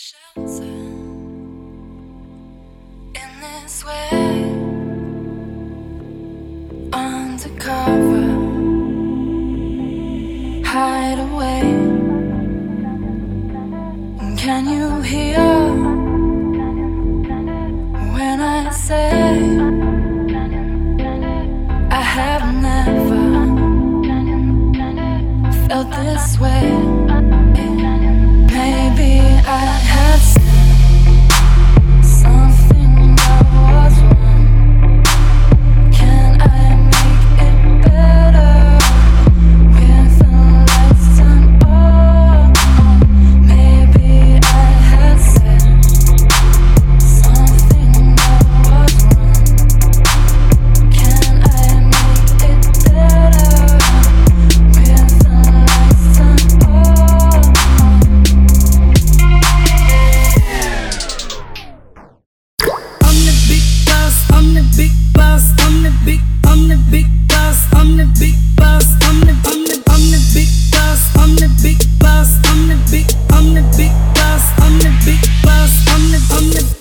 Shelter in this way, undercover, hide away. Can you hear when I say I have never felt this way? Maybe I have said something that was wrong. Can I make it better with the lights turned on? Maybe I have said something that was wrong. Can I make it better with the lights turned on? I'm the big boss, I'm the big boss, I'm the big boss, I'm the big boss, I'm the big boss, I'm the big boss, I'm the big boss, I'm the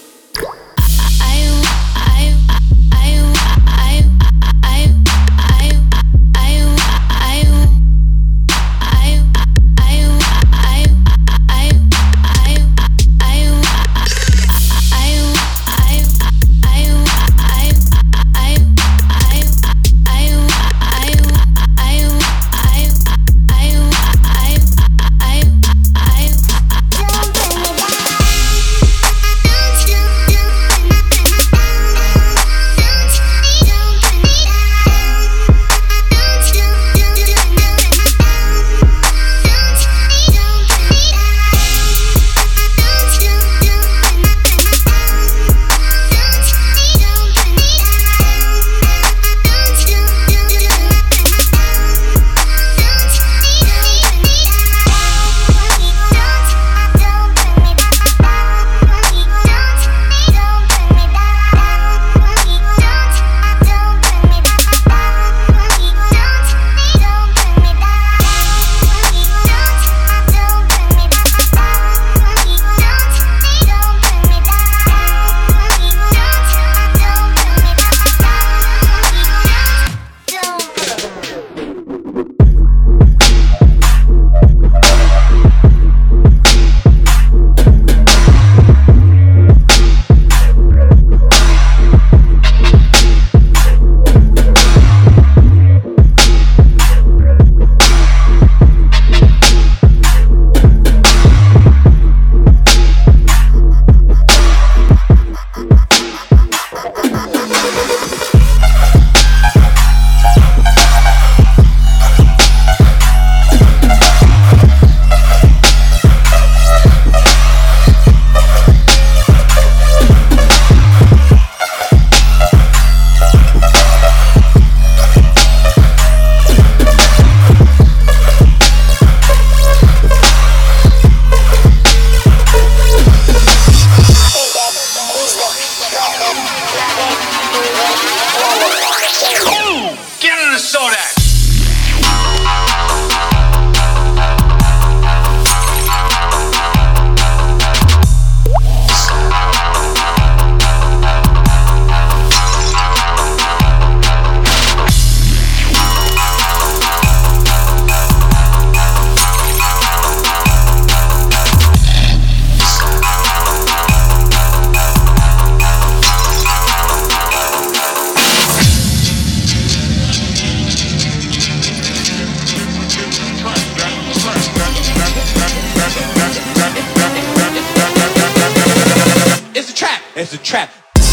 It's a trap.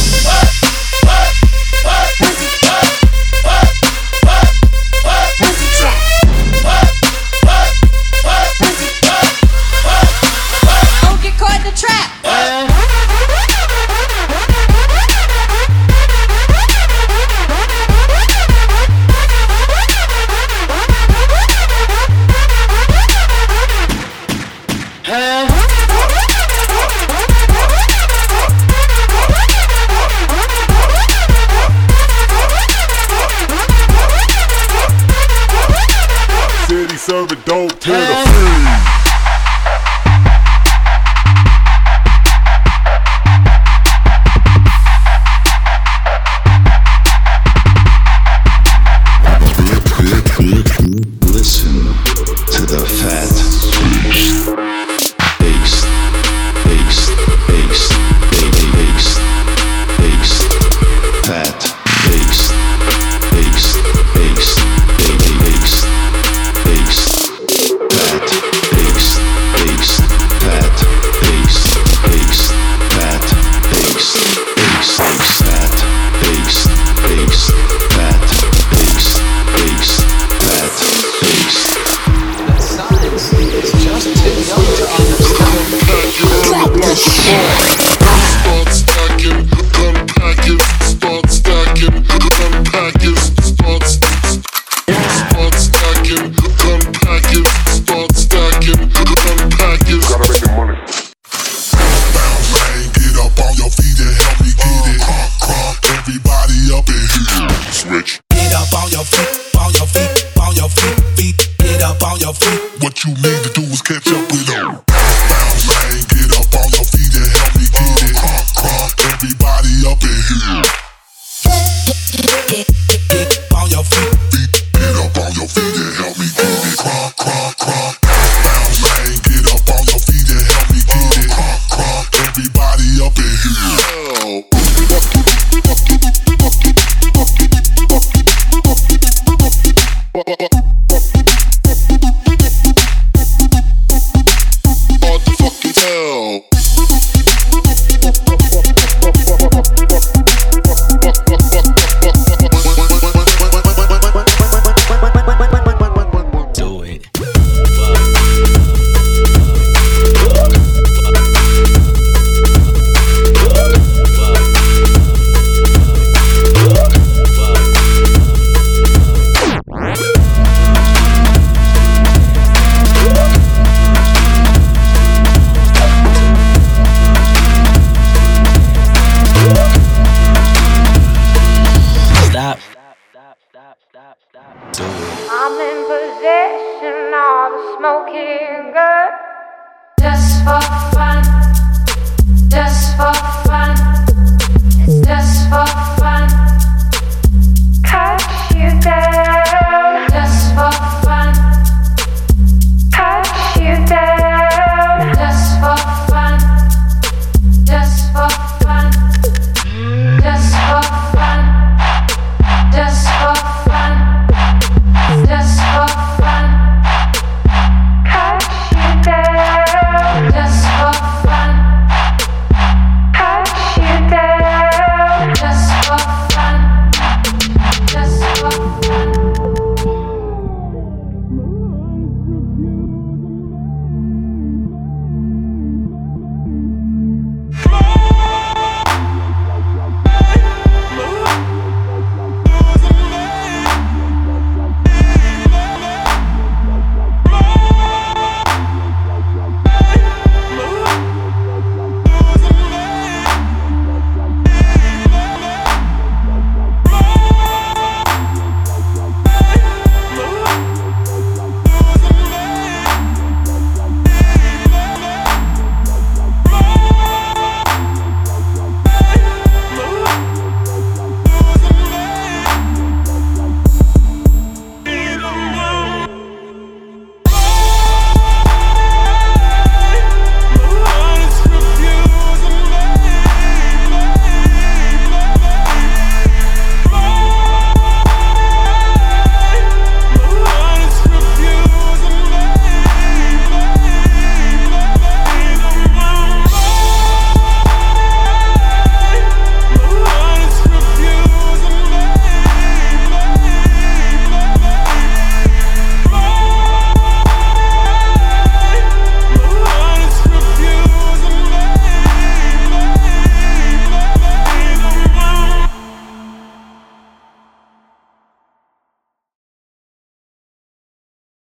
Don't get caught in the trap. Serving dope to the